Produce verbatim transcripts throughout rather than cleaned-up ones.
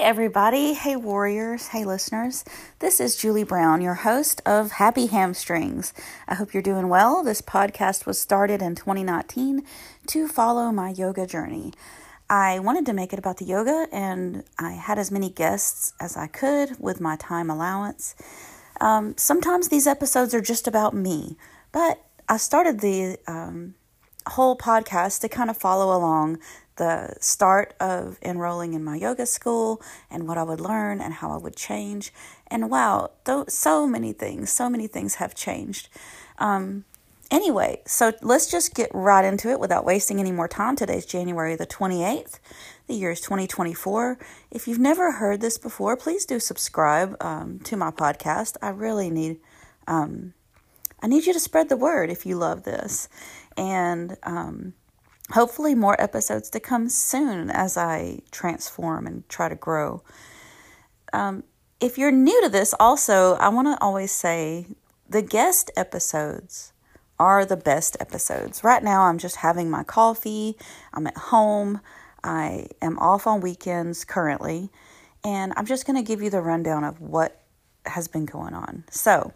everybody. Hey, warriors. Hey, listeners. This is Julie Brown, your host of Happy Hamstrings. I hope you're doing well. This podcast was started in twenty nineteen to follow my yoga journey. I wanted to make it about the yoga, and I had as many guests as I could with my time allowance. Um, sometimes these episodes are just about me, but I started the um, whole podcast to kind of follow along the start of enrolling in my yoga school and what I would learn and how I would change. And wow, th- so many things, so many things have changed. Um, anyway, so let's just get right into it without wasting any more time. Today's January the twenty-eighth. The year is twenty twenty-four. If you've never heard this before, please do subscribe um, to my podcast. I really need, um, I need you to spread the word if you love this. And, um, hopefully more episodes to come soon as I transform and try to grow. Um, if you're new to this, also, I want to always say the guest episodes are the best episodes. Right now, I'm just having my coffee. I'm at home. I am off on weekends currently. And I'm just going to give you the rundown of what has been going on. So,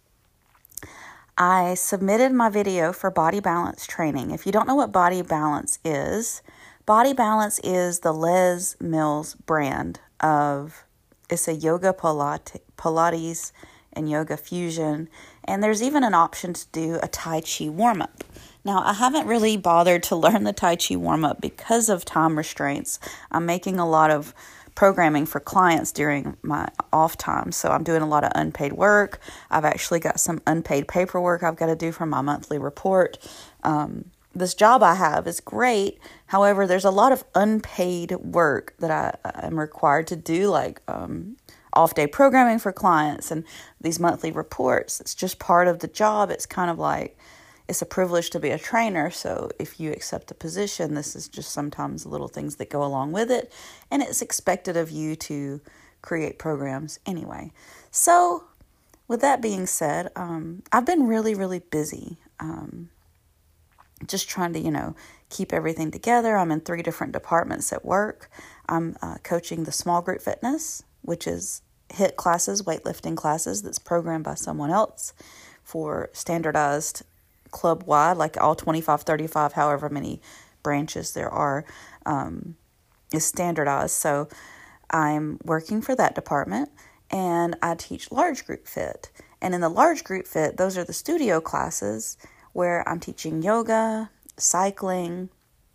I submitted my video for Body Balance training. If you don't know what Body Balance is, Body Balance is the Les Mills brand of, it's a yoga Pilates, Pilates and yoga fusion. And there's even an option to do a Tai Chi warm-up. Now, I haven't really bothered to learn the Tai Chi warm-up because of time restraints. I'm making a lot of programming for clients during my off time. So I'm doing a lot of unpaid work. I've actually got some unpaid paperwork I've got to do for my monthly report. Um, this job I have is great. However, there's a lot of unpaid work that I am required to do, like um, off-day programming for clients and these monthly reports. It's just part of the job. It's kind of like, it's a privilege to be a trainer, so if you accept the position, this is just sometimes little things that go along with it, and it's expected of you to create programs anyway. So, with that being said, um, I've been really, really busy, um, just trying to, you know, keep everything together. I'm in three different departments at work. I'm uh, coaching the small group fitness, which is H I I T classes, weightlifting classes, that's programmed by someone else for standardized club-wide, like all twenty-five, thirty-five, however many branches there are, um, is standardized. So I'm working for that department, and I teach large group fit. And in the large group fit, those are the studio classes where I'm teaching yoga, cycling,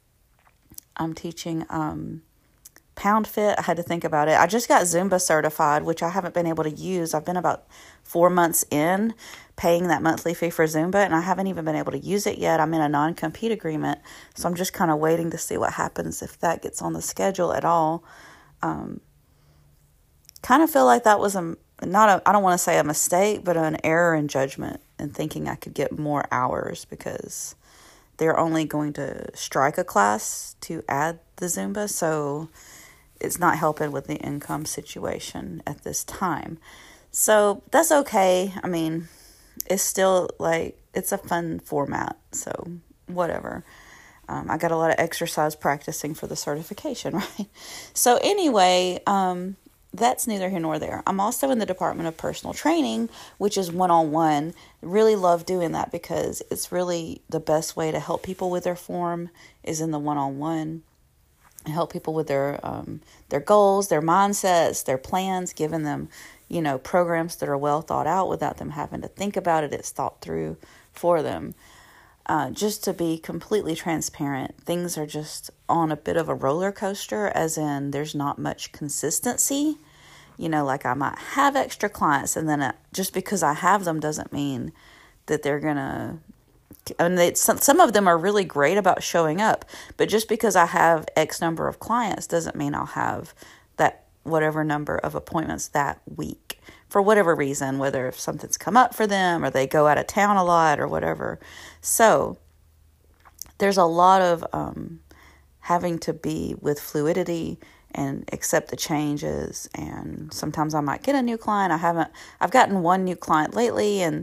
I'm teaching um, pound fit. I had to think about it. I just got Zumba certified, which I haven't been able to use. I've been about four months in paying that monthly fee for Zumba, and I haven't even been able to use it yet. I'm in a non-compete agreement, so I'm just kind of waiting to see what happens if that gets on the schedule at all. Um, kind of feel like that was a, not a, I don't want to say a mistake, but an error in judgment in thinking I could get more hours because they're only going to strike a class to add the Zumba, so it's not helping with the income situation at this time. So that's okay. I mean, it's still like, it's a fun format. So whatever. Um, I got a lot of exercise practicing for the certification, right? So anyway, um, that's neither here nor there. I'm also in the Department of Personal Training, which is one-on-one. Really love doing that because it's really the best way to help people with their form is in the one-on-one. Help people with their um, their goals, their mindsets, their plans, giving them, you know, programs that are well thought out without them having to think about it. It's thought through for them. Uh, just to be completely transparent, things are just on a bit of a roller coaster, as in there's not much consistency. You know, like I might have extra clients, and then it, just because I have them doesn't mean that they're going to... And they, some, some of them are really great about showing up, but just because I have X number of clients doesn't mean I'll have that whatever number of appointments that week for whatever reason, whether if something's come up for them or they go out of town a lot or whatever. So there's a lot of um, having to be with fluidity and accept the changes. And sometimes I might get a new client. I haven't, I've gotten one new client lately, and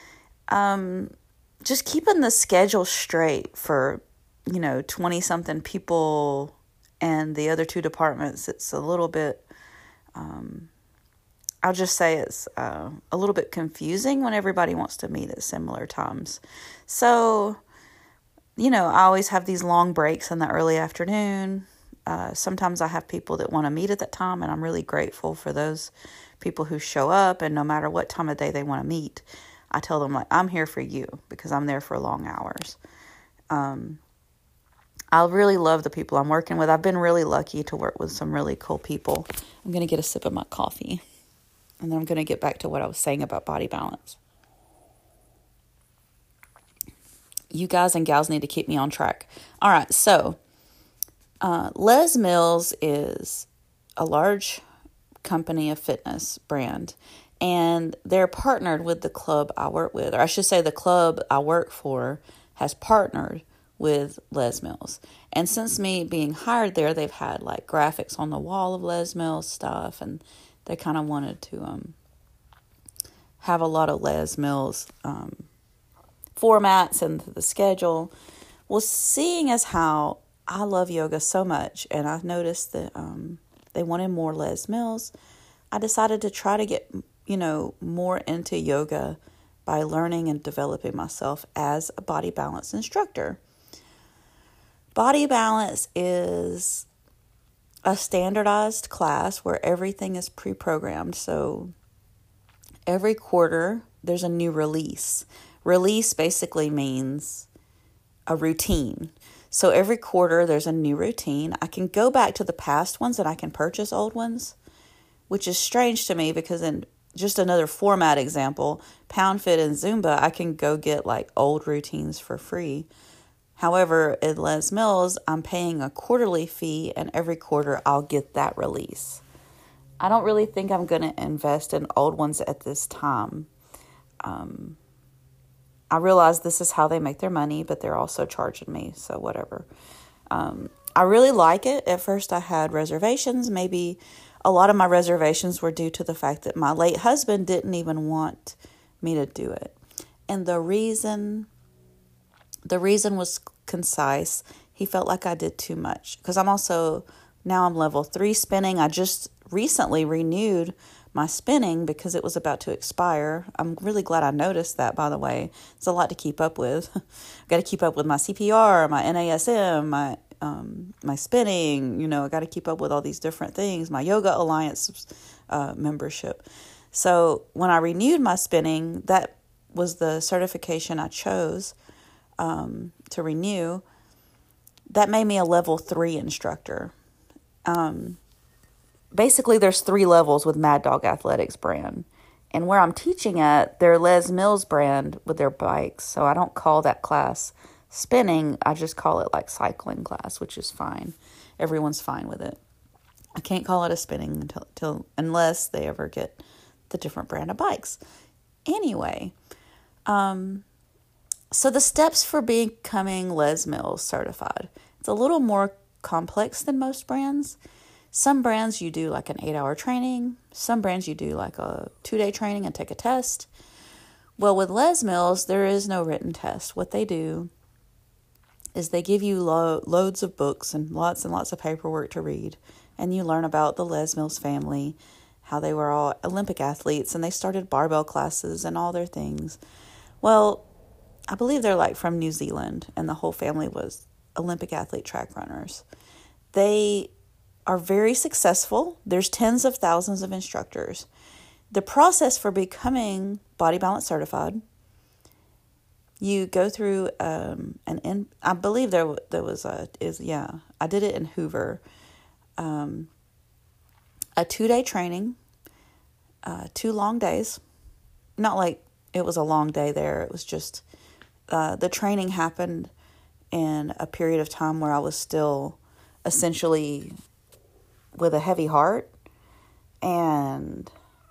um, just keeping the schedule straight for, you know, twenty something people and the other two departments, it's a little bit Um, I'll just say it's uh, a little bit confusing when everybody wants to meet at similar times. So, you know, I always have these long breaks in the early afternoon. Uh, sometimes I have people that want to meet at that time, and I'm really grateful for those people who show up, and no matter what time of day they want to meet, I tell them, like, I'm here for you because I'm there for long hours. Um, I really love the people I'm working with. I've been really lucky to work with some really cool people. I'm going to get a sip of my coffee, and then I'm going to get back to what I was saying about body balance. You guys and gals need to keep me on track. All right, so uh, Les Mills is a large company, a fitness brand, and they're partnered with the club I work with, or I should say the club I work for has partnered with Les Mills. And since me being hired there, they've had like graphics on the wall of Les Mills stuff, and they kind of wanted to um, have a lot of Les Mills um, formats and the schedule. Well, seeing as how I love yoga so much, and I've noticed that um, they wanted more Les Mills, I decided to try to get, you know, more into yoga by learning and developing myself as a body balance instructor. Body balance is a standardized class where everything is pre-programmed. So every quarter there's a new release. Release basically means a routine. So every quarter there's a new routine. I can go back to the past ones and I can purchase old ones, which is strange to me because in just another format example, Pound Fit and Zumba, I can go get like old routines for free. However, at Les Mills, I'm paying a quarterly fee, and every quarter I'll get that release. I don't really think I'm going to invest in old ones at this time. Um, I realize this is how they make their money, but they're also charging me, so whatever. Um, I really like it. At first I had reservations. Maybe a lot of my reservations were due to the fact that my late husband didn't even want me to do it. And the reason... The reason was concise. He felt like I did too much because I'm also, now I'm level three spinning. I just recently renewed my spinning because it was about to expire. I'm really glad I noticed that, by the way. It's a lot to keep up with. I've got to keep up with my C P R, my N A S M, my um, my spinning. You know, I got to keep up with all these different things, my Yoga Alliance uh, membership. So when I renewed my spinning, that was the certification I chose Um, to renew. That made me a level three instructor. Um, basically, there's three levels with Mad Dog Athletics brand. And where I'm teaching at, they're Les Mills brand with their bikes. So I don't call that class spinning. I just call it like cycling class, which is fine. Everyone's fine with it. I can't call it a spinning until, until unless they ever get the different brand of bikes. Anyway, um... So the steps for becoming Les Mills certified, it's a little more complex than most brands. Some brands you do like an eight-hour training. Some brands you do like a two-day training and take a test. Well, with Les Mills, there is no written test. What they do is they give you lo- loads of books and lots and lots of paperwork to read. And you learn about the Les Mills family, how they were all Olympic athletes, and they started barbell classes and all their things. Well, I believe they're like from New Zealand, and the whole family was Olympic athlete track runners. They are very successful. There's tens of thousands of instructors. The process for becoming body balance certified, you go through um, an in, I believe there there was a is yeah I did it in Hoover, um, a two day training, uh, two long days. Not like it was a long day there. It was just. Uh, the training happened in a period of time where I was still essentially with a heavy heart, and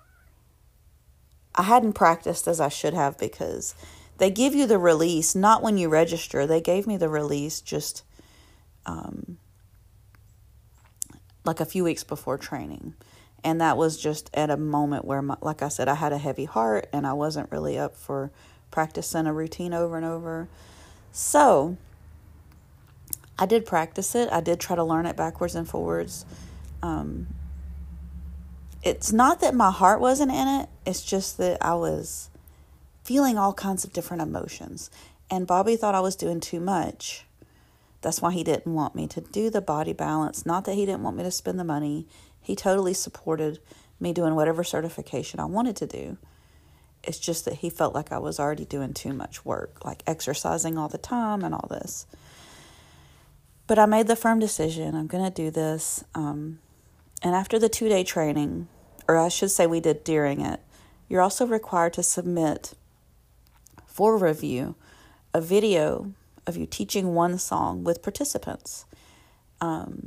I hadn't practiced as I should have because they give you the release, not when you register. They gave me the release just um, like a few weeks before training. And that was just at a moment where, my, like I said, I had a heavy heart and I wasn't really up for practicing a routine over and over. So I did practice it. I did try to learn it backwards and forwards. Um, it's not that my heart wasn't in it. It's just that I was feeling all kinds of different emotions. And Bobby thought I was doing too much. That's why he didn't want me to do the body balance. Not that he didn't want me to spend the money. He totally supported me doing whatever certification I wanted to do. It's just that he felt like I was already doing too much work, like exercising all the time and all this. But I made the firm decision. I'm going to do this. Um, and after the two-day training, or I should say we did during it, you're also required to submit for review a video of you teaching one song with participants. Um,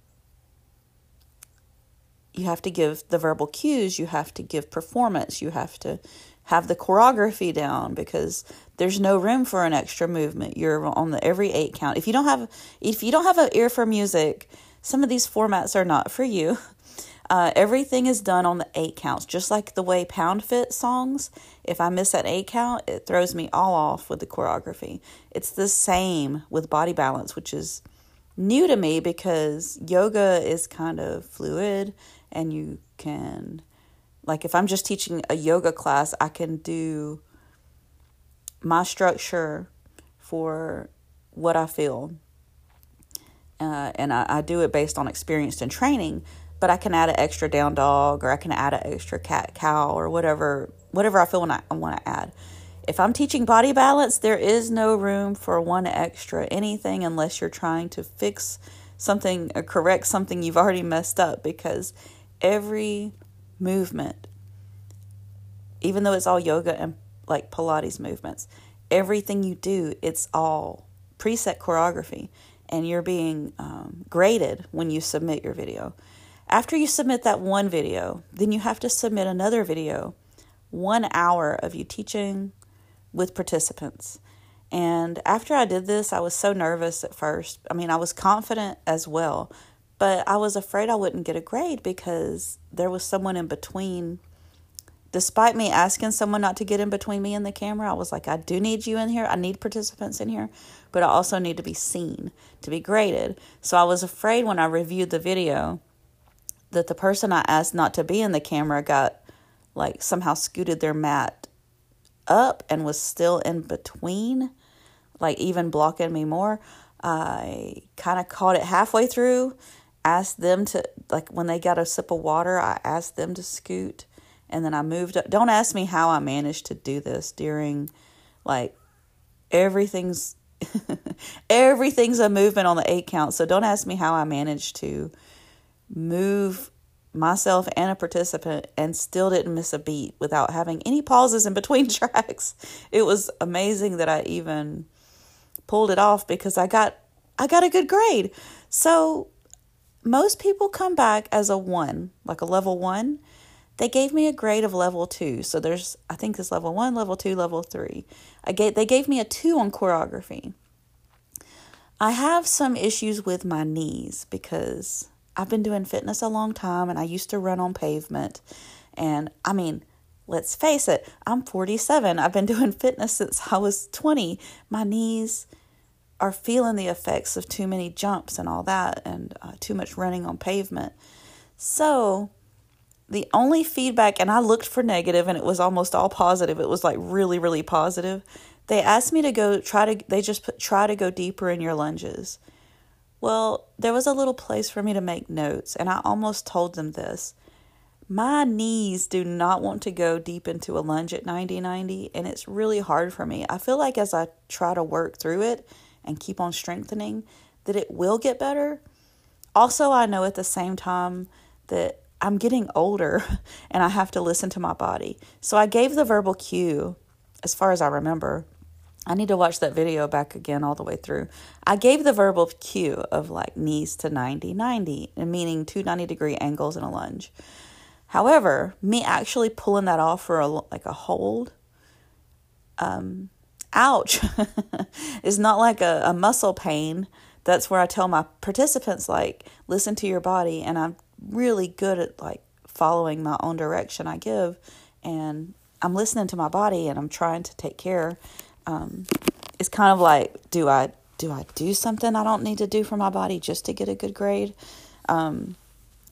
you have to give the verbal cues, you have to give performance, you have to have the choreography down, because there's no room for an extra movement. You're on the every eight count. If you don't have, if you don't have an ear for music, some of these formats are not for you. Uh, everything is done on the eight counts, just like the way Pound Fit songs. If I miss that eight count, it throws me all off with the choreography. It's the same with body balance, which is new to me because yoga is kind of fluid, and you can, like if I'm just teaching a yoga class, I can do my structure for what I feel. Uh, and I, I do it based on experience and training. But I can add an extra down dog, or I can add an extra cat cow, or whatever whatever I feel when I, I want to add. If I'm teaching body balance, there is no room for one extra anything unless you're trying to fix something or correct something you've already messed up, because every movement, even though it's all yoga and like Pilates movements, everything you do, it's all preset choreography, and you're being um, graded when you submit your video. After you submit that one video, then you have to submit another video, one hour of you teaching with participants. And after I did this, I was so nervous at first. I mean, I was confident as well, but I was afraid I wouldn't get a grade because there was someone in between. Despite me asking someone not to get in between me and the camera, I was like, I do need you in here. I need participants in here, but I also need to be seen, to be graded. So I was afraid when I reviewed the video that the person I asked not to be in the camera got, like, somehow scooted their mat up and was still in between, like, even blocking me more. I kind of caught it halfway through, asked them to, like, when they got a sip of water, I asked them to scoot, and then I moved up. Don't ask me how I managed to do this during, like, everything's, everything's a movement on the eight count, so don't ask me how I managed to move myself and a participant and still didn't miss a beat without having any pauses in between tracks. It was amazing that I even pulled it off, because I got I got a good grade. So most people come back as a one, like a level one. They gave me a grade of level two. So there's, I think it's level one, level two, level three. I gave, they gave me a two on choreography. I have some issues with my knees because I've been doing fitness a long time, and I used to run on pavement. And I mean, let's face it, I'm forty-seven. I've been doing fitness since I was twenty. My knees are feeling the effects of too many jumps and all that, and uh, too much running on pavement. So the only feedback, and I looked for negative, and it was almost all positive. It was like really, really positive. They asked me to go try to, they just put, try to go deeper in your lunges. Well, there was a little place for me to make notes, and I almost told them this. My knees do not want to go deep into a lunge at ninety ninety, and it's really hard for me. I feel like as I try to work through it and keep on strengthening, that it will get better. Also, I know at the same time that I'm getting older, and I have to listen to my body. So I gave the verbal cue, as far as I remember. I need to watch that video back again all the way through. I gave the verbal cue of like knees to ninety ninety, meaning two ninety degree angles in a lunge. However, me actually pulling that off for a, like a hold, um, ouch, is not like a, a muscle pain. That's where I tell my participants, like, listen to your body. And I'm really good at like following my own direction I give. And I'm listening to my body, and I'm trying to take care. Um, it's kind of like, do I do I do something I don't need to do for my body just to get a good grade? Um,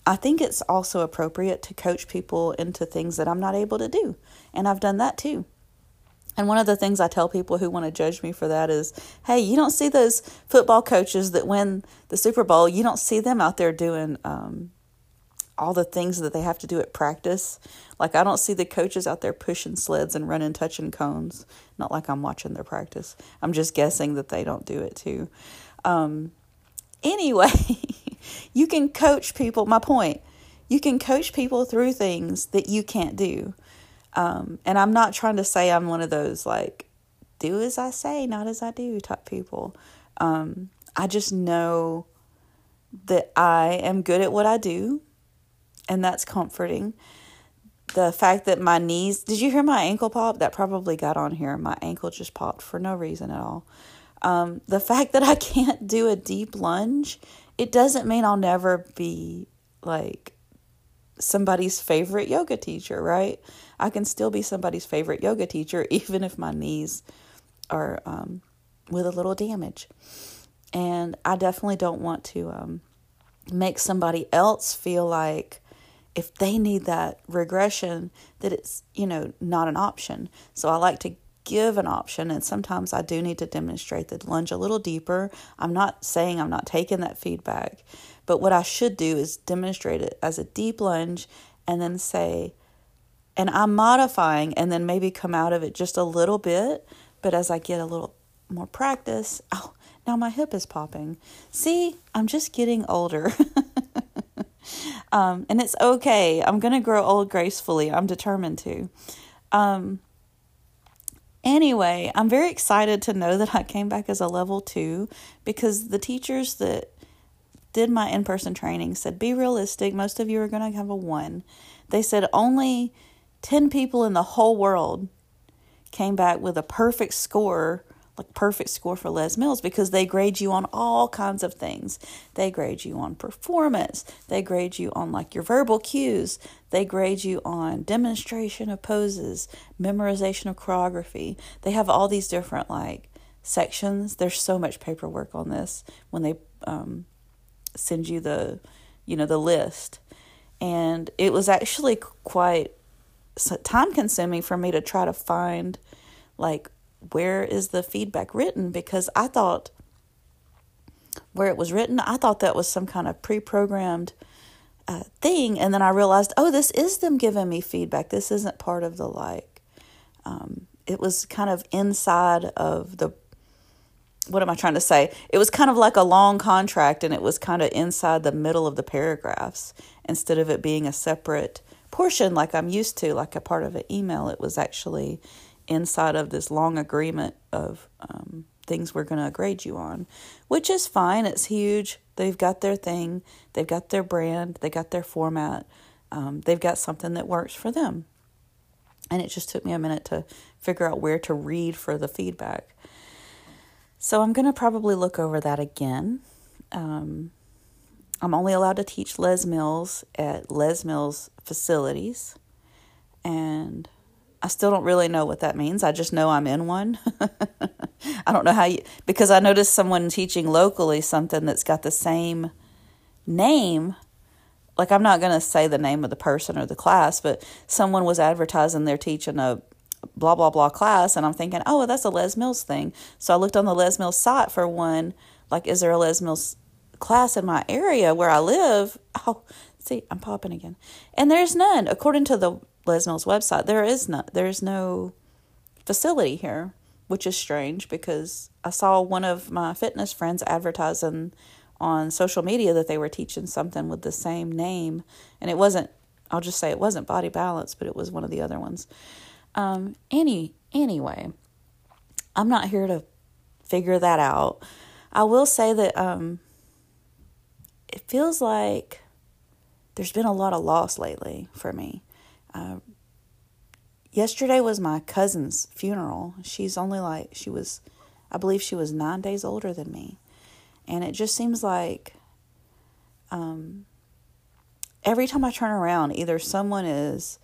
I think it's also appropriate to coach people into things that I'm not able to do. And I've done that too. And one of the things I tell people who want to judge me for that is, hey, you don't see those football coaches that win the Super Bowl. You don't see them out there doing um, all the things that they have to do at practice. Like, I don't see the coaches out there pushing sleds and running, touching cones. Not like I'm watching their practice. I'm just guessing that they don't do it too. Um, anyway, you can coach people. My point, you can coach people through things that you can't do. Um, and I'm not trying to say I'm one of those, like, do as I say, not as I do type people. Um, I just know that I am good at what I do, and that's comforting. The fact that my knees, did you hear my ankle pop? That probably got on here. My ankle just popped for no reason at all. Um, the fact that I can't do a deep lunge, it doesn't mean I'll never be, like, somebody's favorite yoga teacher, right? I can still be somebody's favorite yoga teacher, even if my knees are um, with a little damage. And I definitely don't want to um, make somebody else feel like if they need that regression, that it's, you know, not an option. So I like to give an option, and sometimes I do need to demonstrate the lunge a little deeper. I'm not saying I'm not taking that feedback, but what I should do is demonstrate it as a deep lunge and then say, and I'm modifying, and then maybe come out of it just a little bit, but as I get a little more practice, oh, now my hip is popping. See, I'm just getting older. um, and it's okay. I'm going to grow old gracefully. I'm determined to. Um, Anyway, I'm very excited to know that I came back as a level two, because the teachers that did my in-person training said, be realistic. Most of you are going to have a one. They said only ten people in the whole world came back with a perfect score, like perfect score for Les Mills, because they grade you on all kinds of things. They grade you on performance. They grade you on like your verbal cues. They grade you on demonstration of poses, memorization of choreography. They have all these different like sections. There's so much paperwork on this when they um, send you the, you know, the list. And it was actually quite time consuming for me to try to find like, where is the feedback written? Because I thought where it was written, I thought that was some kind of pre-programmed uh, thing. And then I realized, oh, this is them giving me feedback. This isn't part of the like, um, it was kind of inside of the, what am I trying to say? It was kind of like a long contract, and it was kind of inside the middle of the paragraphs instead of it being a separate portion like I'm used to, like a part of an email. It was actually inside of this long agreement of um, things we're going to grade you on, which is fine. It's huge. They've got their thing. They've got their brand. They got their format. Um, they've got something that works for them. And it just took me a minute to figure out where to read for the feedback. So I'm going to probably look over that again. Um, I'm only allowed to teach Les Mills at Les Mills facilities. And I still don't really know what that means. I just know I'm in one. I don't know how you, because I noticed someone teaching locally something that's got the same name. Like, I'm not going to say the name of the person or the class, but someone was advertising they're teaching a blah, blah, blah class. And I'm thinking, oh, well, that's a Les Mills thing. So I looked on the Les Mills site for one, like, is there a Les Mills class in my area where I live? Oh, see, I'm popping again. And there's none. According to the Les Mills website, there is no, there's no facility here, which is strange because I saw one of my fitness friends advertising on social media that they were teaching something with the same name, and it wasn't, I'll just say it wasn't Body Balance, but it was one of the other ones. Um, any, anyway, I'm not here to figure that out. I will say that um, it feels like there's been a lot of loss lately for me. Uh, yesterday was my cousin's funeral. She's only like, she was, I believe she was nine days older than me. And it just seems like um, every time I turn around, either someone is,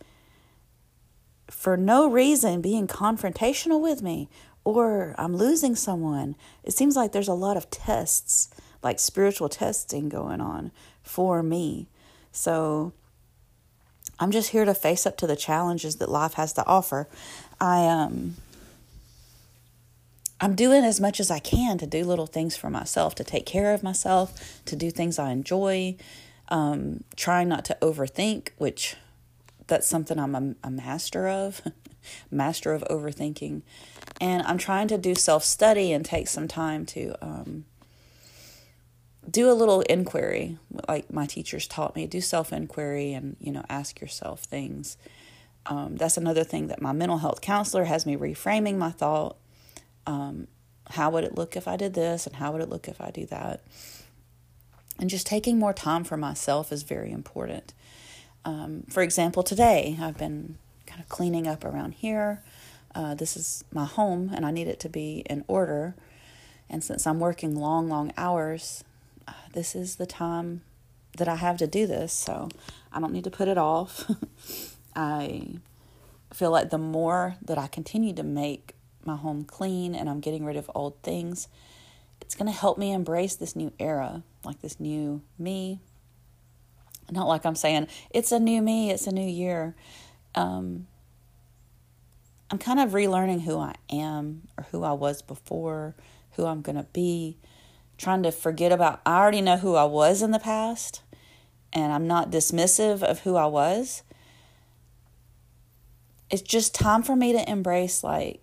for no reason, being confrontational with me, or I'm losing someone. It seems like there's a lot of tests, like spiritual testing going on for me. So I'm just here to face up to the challenges that life has to offer. I um I'm doing as much as I can to do little things for myself, to take care of myself, to do things I enjoy, um, trying not to overthink, which that's something I'm a, a master of, master of overthinking. And I'm trying to do self-study and take some time to um, do a little inquiry, like my teachers taught me. Do self-inquiry and, you know, ask yourself things. Um, that's another thing that my mental health counselor has me reframing my thought. Um, how would it look if I did this, and how would it look if I do that? And just taking more time for myself is very important. Um, for example, today I've been kind of cleaning up around here. Uh, this is my home, and I need it to be in order. And since I'm working long, long hours, uh, this is the time that I have to do this. So I don't need to put it off. I feel like the more that I continue to make my home clean and I'm getting rid of old things, it's going to help me embrace this new era, like this new me. Not like I'm saying it's a new me, it's a new year. Um, I'm kind of relearning who I am, or who I was before, who I'm going to be, trying to forget about, I already know who I was in the past, and I'm not dismissive of who I was. It's just time for me to embrace, like,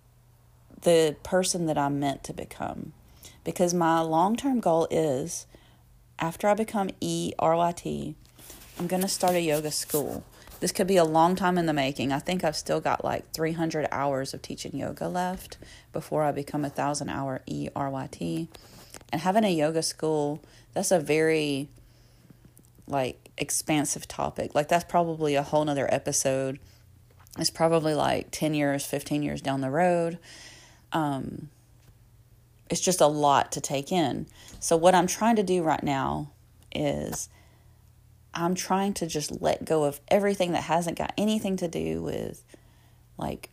the person that I'm meant to become. Because my long-term goal is, after I become E R Y T, I'm going to start a yoga school. This could be a long time in the making. I think I've still got like three hundred hours of teaching yoga left before I become a one thousand hour E R Y T. And having a yoga school, that's a very, like, expansive topic. Like, that's probably a whole nother episode. It's probably like ten years, fifteen years down the road. Um, it's just a lot to take in. So what I'm trying to do right now is I'm trying to just let go of everything that hasn't got anything to do with, like,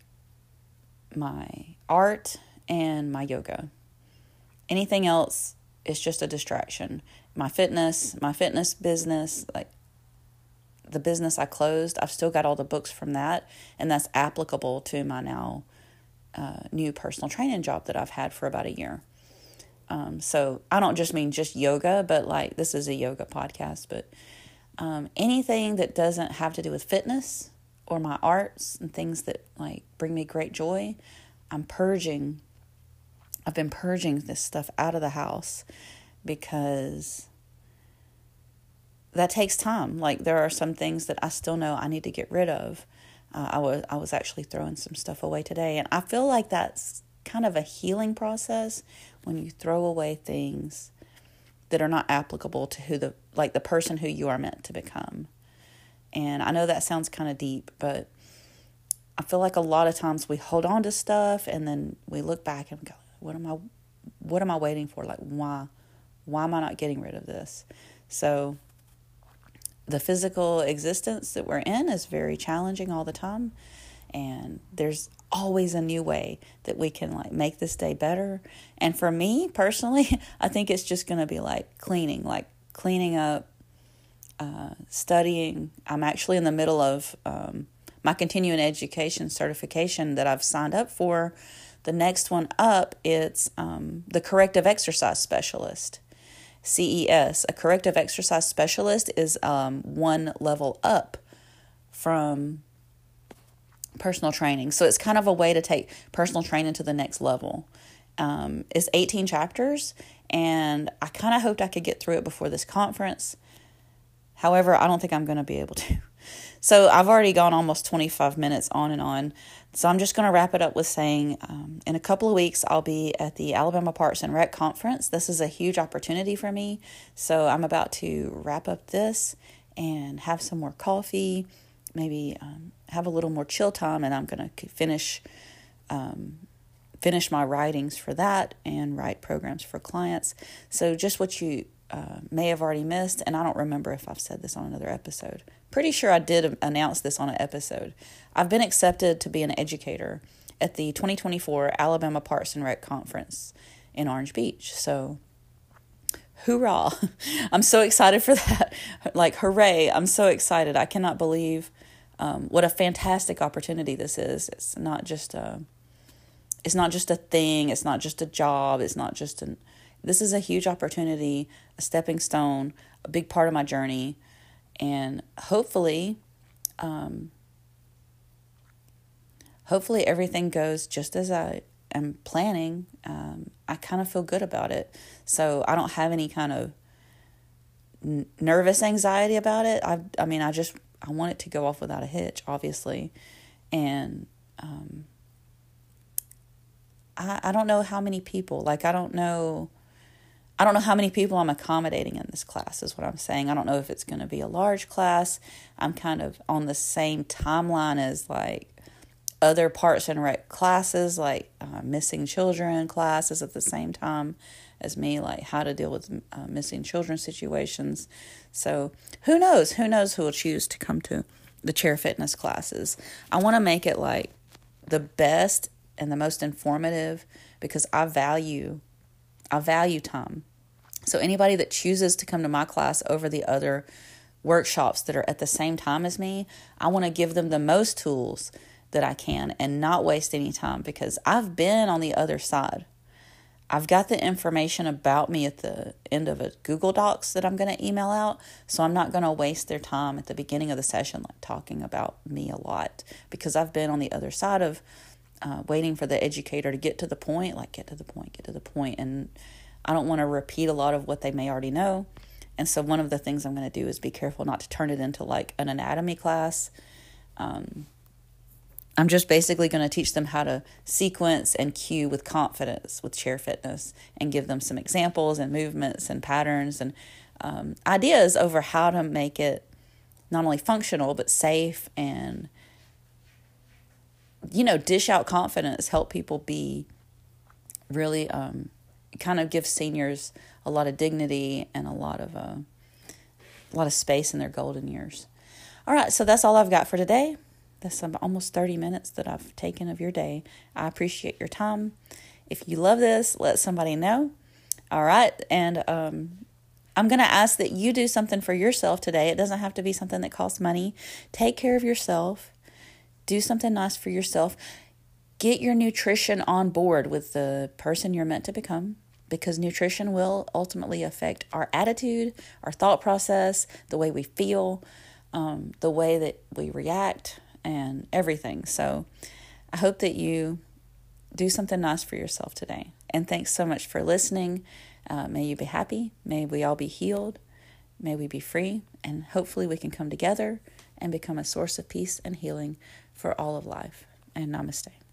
my art and my yoga. Anything else is just a distraction. My fitness, my fitness business, like the business I closed, I've still got all the books from that, and that's applicable to my now uh, new personal training job that I've had for about a year. Um, so I don't just mean just yoga, but like this is a yoga podcast, but um, anything that doesn't have to do with fitness or my arts and things that like bring me great joy, I'm purging. I've been purging this stuff out of the house because that takes time. Like, there are some things that I still know I need to get rid of. Uh, I was I was actually throwing some stuff away today, and I feel like that's kind of a healing process when you throw away things that are not applicable to who the like the person who you are meant to become. And I know that sounds kind of deep, but I feel like a lot of times we hold on to stuff and then we look back and go, what am I what am I waiting for? Like, why why am I not getting rid of this? So the physical existence that we're in is very challenging all the time. And there's always a new way that we can like make this day better. And for me personally, I think it's just going to be like cleaning, like cleaning up, uh, studying. I'm actually in the middle of um, my continuing education certification that I've signed up for. The next one up, it's um, the corrective exercise specialist. C E S, a corrective exercise specialist, is um, one level up from personal training. So it's kind of a way to take personal training to the next level. Um, it's eighteen chapters, and I kind of hoped I could get through it before this conference. However, I don't think I'm going to be able to. So I've already gone almost twenty-five minutes on and on. So I'm just going to wrap it up with saying um, in a couple of weeks, I'll be at the Alabama Parks and Rec Conference. This is a huge opportunity for me. So I'm about to wrap up this and have some more coffee, maybe um, have a little more chill time, and I'm going to finish um, finish my writings for that and write programs for clients. So just what you uh, may have already missed, and I don't remember if I've said this on another episode. Pretty sure I did announce this on an episode. I've been accepted to be an educator at the twenty twenty-four Alabama Parks and Rec Conference in Orange Beach. So hoorah. I'm so excited for that. Like, hooray. I'm so excited. I cannot believe um, what a fantastic opportunity this is. It's not just a, it's not just a thing. It's not just a job. It's not just an, this is a huge opportunity, a stepping stone, a big part of my journey. And hopefully, um, hopefully everything goes just as I am planning. Um, I kind of feel good about it. So I don't have any kind of n- nervous anxiety about it. I, I mean, I just, I want it to go off without a hitch, obviously. And, um, I, I don't know how many people, like, I don't know, I don't know how many people I'm accommodating in this class is what I'm saying. I don't know if it's going to be a large class. I'm kind of on the same timeline as like other Parks and Rec classes, like uh, missing children classes at the same time as me, like how to deal with uh, missing children situations. So who knows? Who knows who will choose to come to the chair fitness classes. I want to make it like the best and the most informative because I value I value time. So anybody that chooses to come to my class over the other workshops that are at the same time as me, I want to give them the most tools that I can and not waste any time because I've been on the other side. I've got the information about me at the end of a Google Docs that I'm going to email out, so I'm not going to waste their time at the beginning of the session like talking about me a lot because I've been on the other side of Uh, waiting for the educator to get to the point, like get to the point, get to the point. And I don't want to repeat a lot of what they may already know. And so one of the things I'm going to do is be careful not to turn it into like an anatomy class. Um, I'm just basically going to teach them how to sequence and cue with confidence with chair fitness and give them some examples and movements and patterns and um, ideas over how to make it not only functional, but safe and you know, dish out confidence, help people be really, um, kind of give seniors a lot of dignity and a lot of, uh, a lot of space in their golden years. All right. So that's all I've got for today. That's almost thirty minutes that I've taken of your day. I appreciate your time. If you love this, let somebody know. All right. And, um, I'm going to ask that you do something for yourself today. It doesn't have to be something that costs money. Take care of yourself. Do something nice for yourself. Get your nutrition on board with the person you're meant to become because nutrition will ultimately affect our attitude, our thought process, the way we feel, um, the way that we react, and everything. So I hope that you do something nice for yourself today. And thanks so much for listening. Uh, may you be happy. May we all be healed. May we be free. And hopefully we can come together and become a source of peace and healing for all of life. And namaste.